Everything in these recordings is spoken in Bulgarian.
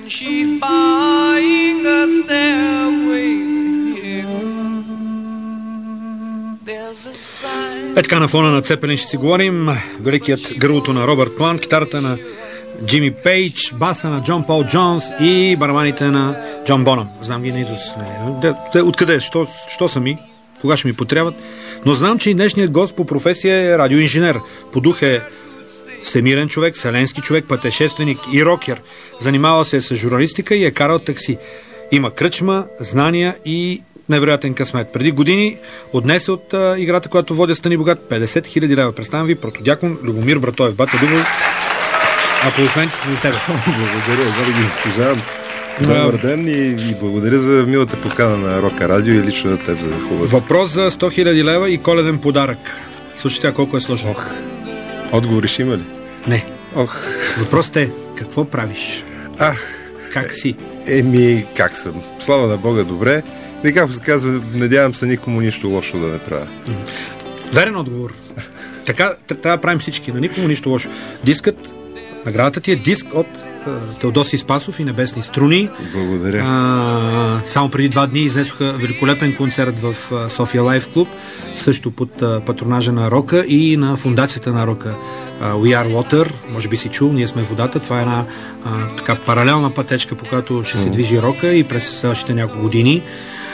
she's buying a stairway here. There's a sign. Така на фона на Цепелин ще си говорим. Великият гърлото на Робърт Плант, китарата на Джими Пейдж, баса на Джон Пол Джонс и барабаните на Джон Бонъм. Знам ги наизуст. Откъде? Що са ми? Кога ще ми потребват? Но знам, че и днешният гост по професия е радиоинженер. По дух е всемирен човек, вселенски човек, пътешественик и рокер. Занимава се с журналистика и е карал такси. Има кръчма, знания и невероятен късмет. Преди години отнесе от играта, която водя Стани Богат, 50 000 лева. Представям ви протодякон Любомир Братоев. Бате Любо, аплодисменти са за тебе. Благодаря, винаги заслужавам. Добър ден и благодаря за милата покана на Рока Радио и лично на теб за хубавата. Въпрос за 100 000 лева и коледен подарък. Слушайте, колко е сложно. Отговори ще има ли? Не. Въпросът е, какво правиш? Как си? Как съм? Слава на Бога, добре. И както се казва, надявам се никому нищо лошо да не правя. Верен отговор. Така трябва да правим всички. На никому нищо лошо. Дискът, наградата ти е диск от Теодоси Спасов и Небесни струни. Благодаря. Само преди 2 дни изнесоха великолепен концерт в София Лайф Клуб, също под патронажа на Рока и на фундацията на Рока. We Are Water, може би си чул, ние сме водата. Това е една така паралелна пътечка, по която ще се движи Рока и през следващите няколко години.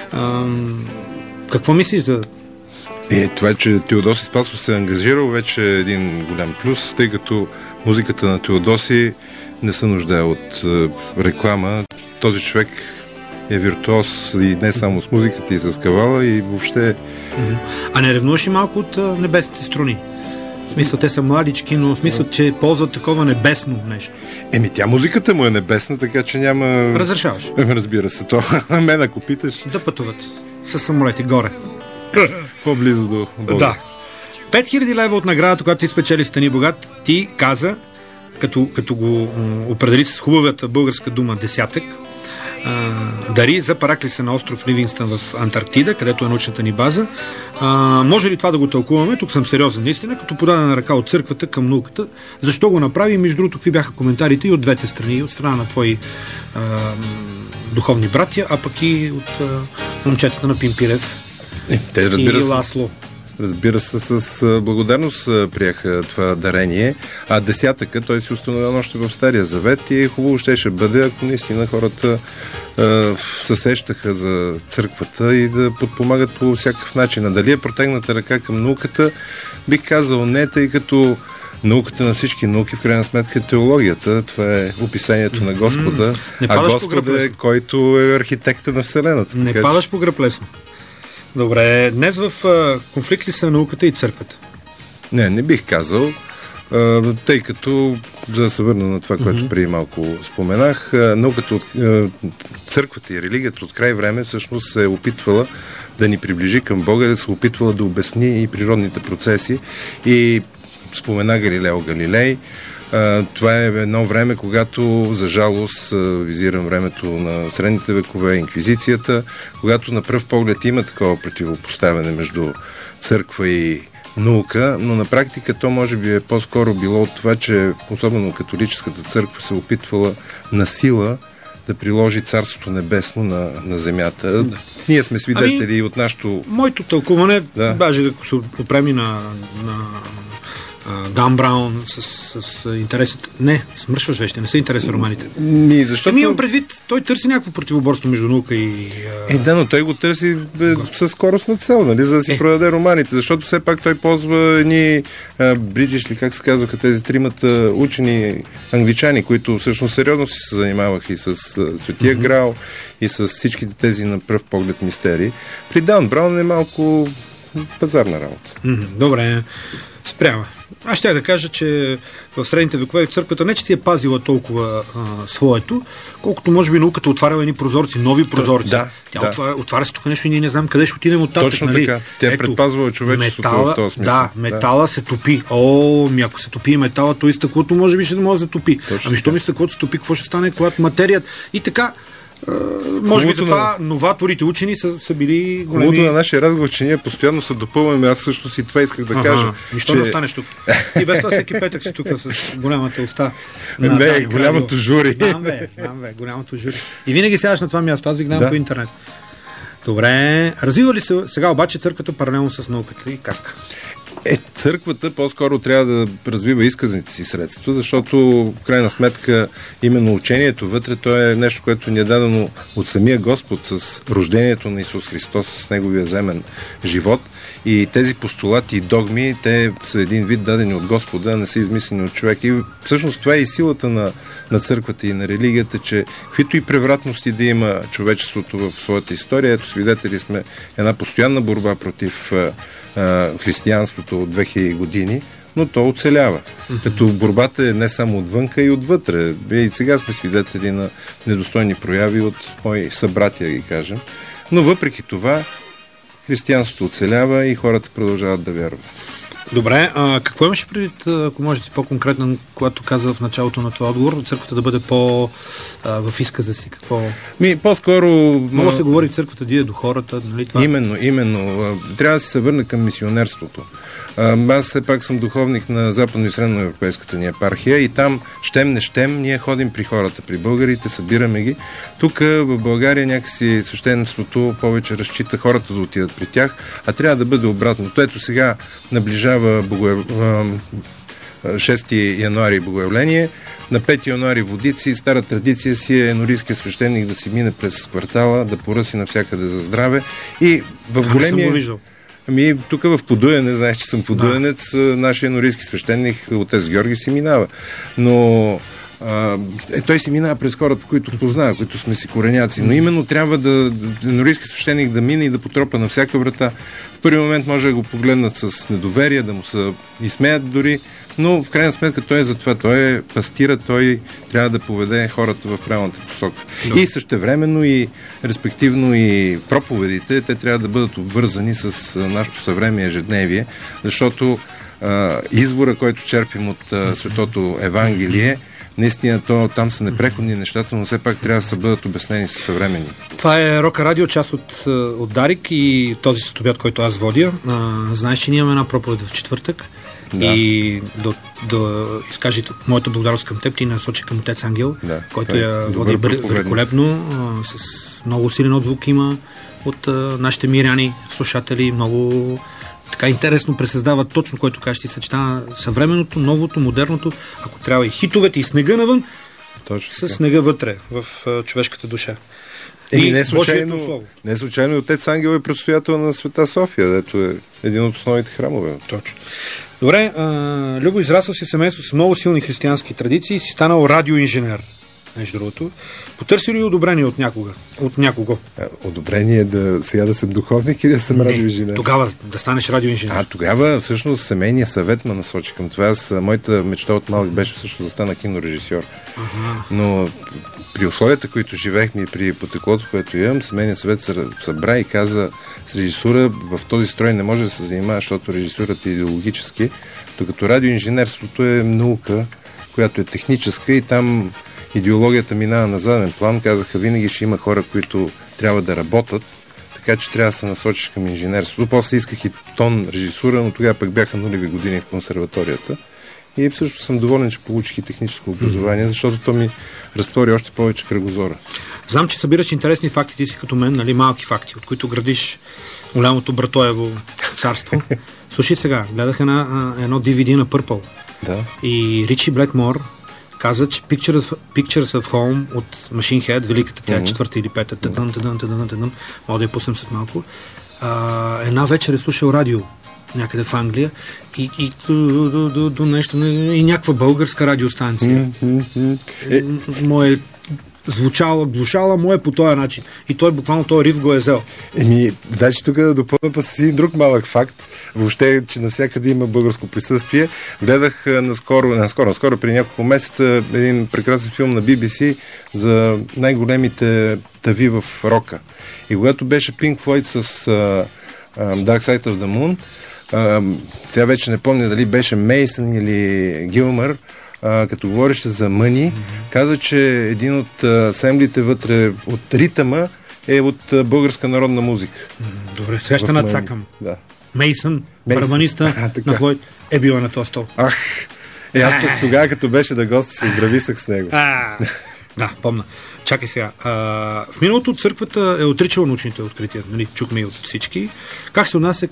Какво мислиш за... Това, че Теодоси Спасов се е ангажирал, вече е един голям плюс, тъй като музиката на Теодоси не се нуждае от реклама. Този човек е виртуоз и не само с музиката, и с кавала, и въобще... А не ревнуваш и малко от небесните струни? В смисъл, те са младички, но в смисъл, че ползват такова небесно нещо. Тя музиката му е небесна, така че няма... Разрешаваш? Разбира се, то. Мен ако питаш... Да пътуват със самолети горе. По-близо до Бога. Да. 5000 лева от наградата, която ти спечели Стани Богат, ти каза, като го определи с хубавата българска дума десятък, дари за Параклиса на остров Ливингстън в Антарктида, където е научната ни база. Може ли това да го тълкуваме? Тук съм сериозен наистина, като подадена ръка от църквата към науката. Защо го направи? Между другото, какви бяха коментарите и от двете страни, от страна на твои духовни братия, а пък и от момчетата на Пимпирев и Ласло. Разбира се, с благодарност приеха това дарение. А десятъка той си установил още в Стария Завет и хубаво щеше бъде, ако наистина хората се сещаха за църквата и да подпомагат по всякакъв начин. А дали е протегната ръка към науката, бих казал не, тъй като науката на всички науки, в крайна сметка, е теологията. Това е описанието на Господа. А Господа е, който е архитекта на Вселената. Не падаш по гръб лесно. Добре, днес в конфликт ли са науката и църквата? Не бих казал, тъй като, за да се върна на това, което преди малко споменах, науката от църквата и религията от край време всъщност се е опитвала да ни приближи към Бога, да се опитвала да обясни и природните процеси. И спомена Галилео Галилей. Това е едно време, когато, за жалост, визирам времето на средните векове, инквизицията, когато на пръв поглед има такова противопоставяне между църква и наука, но на практика то може би е по-скоро било от това, че особено католическата църква се опитвала на сила да приложи Царството небесно на земята. Да. Ние сме свидетели от нашото... Моето тълкуване, даже да се опреми на Дан Браун с интересите. Не, смършваш вече, не са интересни романите. Защото... имам предвид, той търси някакво противоборство между наука и... но той го търси със скоростна цел, нали, за да си продаде романите, защото все пак той ползва едни бриджиш, ли как се казваха тези тримата учени англичани, които всъщност сериозно си се занимаваха и с Светия Грал, и с всичките тези на пръв поглед мистерии. При Дан Браун е малко пазарна работа. Добре, спрямо. Аз ще да кажа, че в средните векове църквата не че си е пазила толкова своето, колкото може би науката отваряла едни прозорци, нови прозорци. Тя отваря се тук нещо и ние не знам къде ще отидем оттатък. Точно така. Тя е предпазвала човечеството в този смисъл. Да, метала се топи. Ако се топи метала, то и стъклото може би ще да може да топи. Що ми стъклото се топи, какво ще стане, когато материята... И така, Може би затова новаторите учени са били големи... Хубавото на нашия разговор, че ние постоянно се допълваме. Аз също си това исках да кажа. Нищо не останеш тук. Ти без това всеки петък си тук с голямата уста. Не, голямото жури. Знам бе, голямото жури. И винаги сядаш на това място. Аз ви гледам по интернет. Добре. Развива ли се сега обаче църквата паралелно с науката и как? Църквата по-скоро трябва да развива изказните си средства, защото в крайна сметка именно учението вътре, то е нещо, което ни е дадено от самия Господ с рождението на Исус Христос, с неговия земен живот. И тези постулати и догми, те са един вид дадени от Господа, не са измислени от човек. И всъщност това е и силата на църквата и на религията, че каквито и превратности да има човечеството в своята история, ето свидетели сме една постоянна борба против християнството от 2000 години, но то оцелява. Като борбата е не само отвънка и отвътре. И сега сме свидетели на недостойни прояви от мои събратия, ги кажем. Но въпреки това, християнството оцелява и хората продължават да вярват. Добре, какво имаше предвид, ако може да си по-конкретно, когато каза в началото на това отговор, църквата да бъде в изказа си? Какво? По-скоро... Много се говори църквата да иде до хората, нали това? Именно. Трябва да се върне към мисионерството. Аз все пак съм духовник на западно- и средноевропейската ни епархия и там, щем не щем, ние ходим при хората, при българите, събираме ги. Тук в България някакси свещенството повече разчита хората да отидат при тях, а трябва да бъде обратно. Ето сега наближава 6 януари Богоявление, на 5 януари Водици, стара традиция си е енорийския свещеник да си мине през квартала, да поръси навсякъде за здраве и в големия... Тук в Подуяне, знаеш, че съм подуянец, нашия енорийски свещеник, отец Георги, си минава. Но той си минава през хората, които познава, които сме си кореняци. Но именно трябва енорийски свещеник да мине и да потропа на всяка врата. В първи момент може да го погледнат с недоверие, да му се изсмеят дори, но в крайна сметка той е за това. Той е пастира, той трябва да поведе хората в правилната посока. Да. И същевременно и респективно и проповедите, те трябва да бъдат обвързани с нашето съвремие ежедневие, защото извора, който черпим от Светото Евангелие, наистина там са непреходни нещата, но все пак трябва да се бъдат обяснени със съвремени. Това е Рока Радио, част от Дарик и този следобед, който аз водя. Знаеш, че ние имаме една проповед в четвъртък. Да. И да изкажете моята благодарност към теб, ти насочи към отец Ангел, който я води великолепно, с много силен отзвук има от нашите миряни, слушатели, много така интересно пресъздава точно, което кажеш, ти съчетава съвременното, новото, модерното, ако трябва и хитовете, и снега навън, с снега вътре в човешката душа. Не случайно отец Ангел е предстоятел на Света София, дето е един от основните храмове. Точно. Добре, Любо, израсъл си семейство с много силни християнски традиции и си станал радиоинженер. Между другото. Потърси ли одобрение от някого? Одобрение сега да съм духовник или да съм радиоинженер? Тогава да станеш радиоинженер. Тогава всъщност семейния съвет ме насочи към това. Моята мечта от малък беше всъщност да стана кинорежисьор. Но при условията, които живеехме и при потеклото, което имам, семейният съвет се събра и каза, с режисура в този строй не може да се занимава, защото режисурата е идеологически, докато радиоинженерството е наука, която е техническа и там идеологията минава на заден план. Казаха, винаги ще има хора, които трябва да работят, така че трябва да се насочиш към инженерството. После исках и тон режисура, но тогава пък бяха нулеви години в консерваторията. И също съм доволен, че получих и техническо образование, защото то ми разтвори още повече кръгозора. Знам, че събираш интересни факти, ти си като мен, нали, малки факти, от които градиш голямото Братоево царство. Слушай сега, гледах едно DVD на Purple. Да. И Ричи Блейкмор каза, че Pictures of Home от Machine Head, великата, тя е четвърта или пета, мога да я пуснем след малко, една вечер е слушал радио някъде в Англия и до нещо, и някаква българска радиостанция. Мое звучала, глушала му е по този начин. И той буквално този риф го е взел. Значи тук да допълня с един друг малък факт. Въобще, че навсякъде има българско присъствие. Гледах наскоро, преди няколко месеца, един прекрасен филм на BBC за най-големите тави в рока. И когато беше Pink Floyd с Dark Side of the Moon, сега вече не помня дали беше Мейсън или Гилмър, като говореше за Мъни, каза, че един от семблите вътре от ритъма е от българска народна музика. Добре, сега ще надцакам. Да. Мейсън, барабаниста на Флойд, е била на този стол. Аз тогава, като беше да гост, се здрависах с него. Да, помня. Чакай сега. В миналото църквата е отричала научните открития. Нали? Чухме и от всички. Как се отнася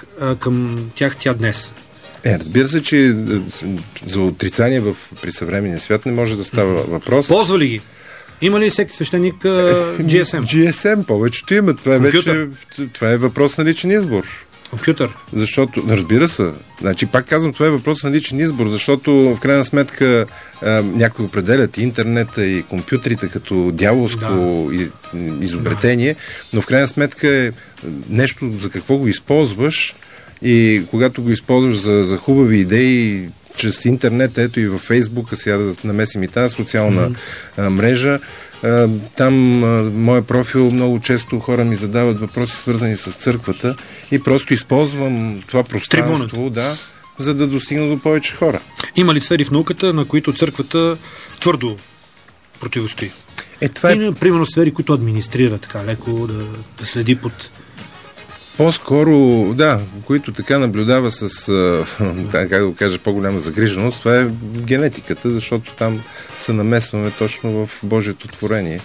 към тях тя днес? Разбира се, че за отрицание при съвременния свят не може да става въпрос. Ползва ли ги? Има ли всеки свещеник GSM? GSM, повечето имат. Това е въпрос на личен избор. Компютър. Защото, разбира се, значи пак казвам, това е въпрос на личен избор, защото в крайна сметка някои определят интернета и компютрите като дяволско изобретение, но в крайна сметка е нещо за какво го използваш и когато го използваш за хубави идеи, чрез интернет, ето и във Фейсбук, сега да намесим и тази социална мрежа. Там моя профил много често хора ми задават въпроси, свързани с църквата и просто използвам това пространство, за да достигна до повече хора. Има ли сфери в науката, на които църквата твърдо противостои? Примерно сфери, които администрира така леко, да следи под... По-скоро, които така наблюдава с, как да го кажа, по-голяма загриженост, това е генетиката, защото там се намесваме точно в Божието творение.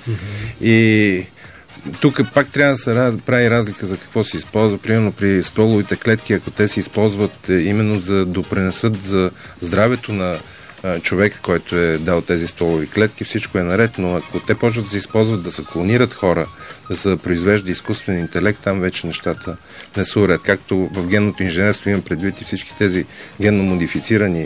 И тук пак трябва да се прави разлика за какво се използва. Примерно при стволовите клетки, ако те се използват именно за да допринесат за здравето на човека, който е дал тези стволови клетки, всичко е наред, но ако те почват да се използват да се клонират хора, да се произвежда изкуствен интелект, там вече нещата не са уред. Както в генното инженерство имам предвид и всички тези генно модифицирани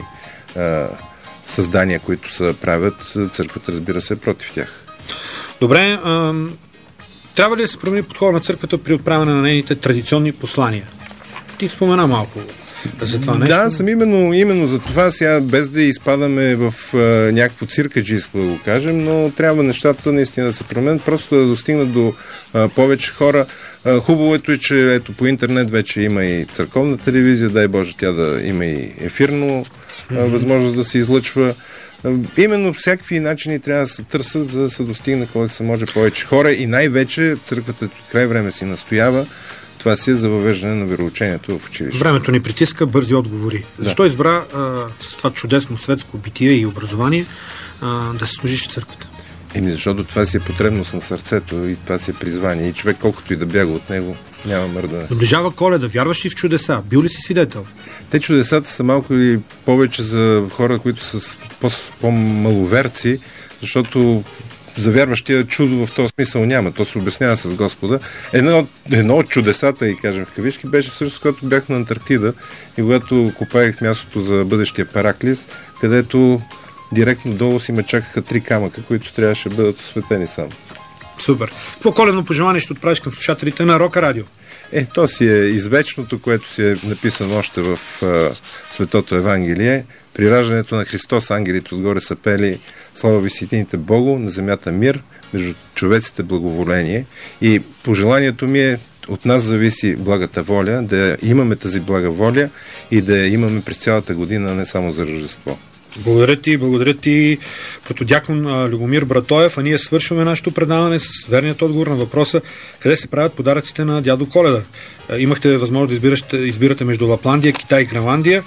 създания, които се правят, църквата, разбира се, е против тях. Добре, трябва ли да се промени подхода на църквата при отправяне на нейните традиционни послания? Ти спомена малко за това нещо. Да, съм именно за това сега, без да изпадаме в някакво циркаджийство, да го кажем, но трябва нещата наистина да се променят, просто да достигнат до повече хора. Хубавото е, че ето по интернет вече има и църковна телевизия, дай Боже тя да има и ефирно възможност да се излъчва. Именно всякакви начини трябва да се търсят, за да се достигне колкото се може повече хора и най-вече църквата от край време си настоява това си е за въвеждане на вероучението в училище. Времето ни притиска, бързи отговори. Защо избра с това чудесно светско битие и образование да се служиш в църквата? Защото това си е потребност на сърцето и това си е призвание. И човек, колкото и да бяга от него, няма мърдане. Наближава Коледа. Вярваш ли в чудеса? Бил ли си свидетел? Те чудесата са малко или повече за хора, които са по-маловерци, защото за вярващия чудо в този смисъл няма. То се обяснява с Господа. Едно от чудесата, и кажем в кавички, беше всъщност, когато бях на Антарктида и когато копаех мястото за бъдещия Параклис, където директно долу си ме чакаха 3 камъка, които трябваше да бъдат осветени само. Супер. Какво коледно пожелание ще отправиш към слушателите на Рока Радио? То си е извечното, което си е написано още в Светото Евангелие. При раждането на Христос ангелите отгоре са пели: слава висетините Богу, на земята мир, между човеците благоволение. И пожеланието ми е, от нас зависи благата воля, да имаме тази блага воля и да я имаме през цялата година, не само за Рождество. Благодаря ти, протодякон Любомир Братоев, а ние свършваме нашето предаване с верният отговор на въпроса къде се правят подаръците на дядо Коледа. Имахте възможност да избирате между Лапландия, Китай и Гренландия.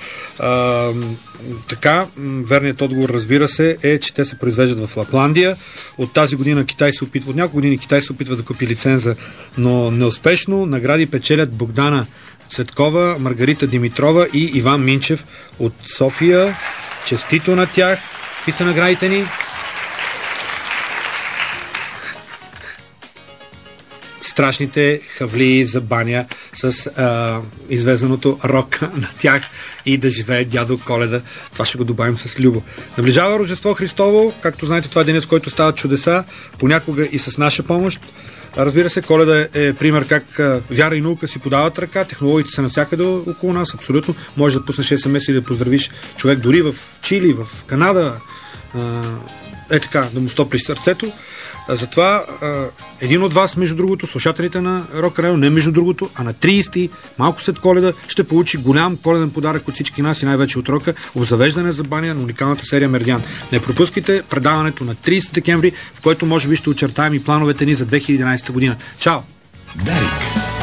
Така, верният отговор, разбира се, е, че те се произвеждат в Лапландия. От тази година от няколко години Китай се опитва да купи лиценза, но неуспешно. Награди печелят Богдана Цветкова, Маргарита Димитрова и Иван Минчев от София. Честито на тях. Какви са наградите ни? Страшните хавлии за баня с извезеното рока на тях и да живее дядо Коледа. Това ще го добавим с любо. Наближава Рождество Христово. Както знаете, това е денят, с който стават чудеса. Понякога и с наша помощ. Разбира се, Коледа е пример как вяра и наука си подават ръка. Технологиите са навсякъде около нас, абсолютно. Може да пуснеш SMS и да поздравиш човек дори в Чили, в Канада. Така, да му стоплиш сърцето. Затова един от вас, между другото, слушателите на Рок Радио, не между другото, а на 30-ти, малко след Коледа, ще получи голям коледен подарък от всички нас и най-вече от Рока, обзавеждане за баня на уникалната серия Меридиан. Не пропускайте предаването на 30 декември, в което може би ще очертаем и плановете ни за 2011 година. Чао! Дарик.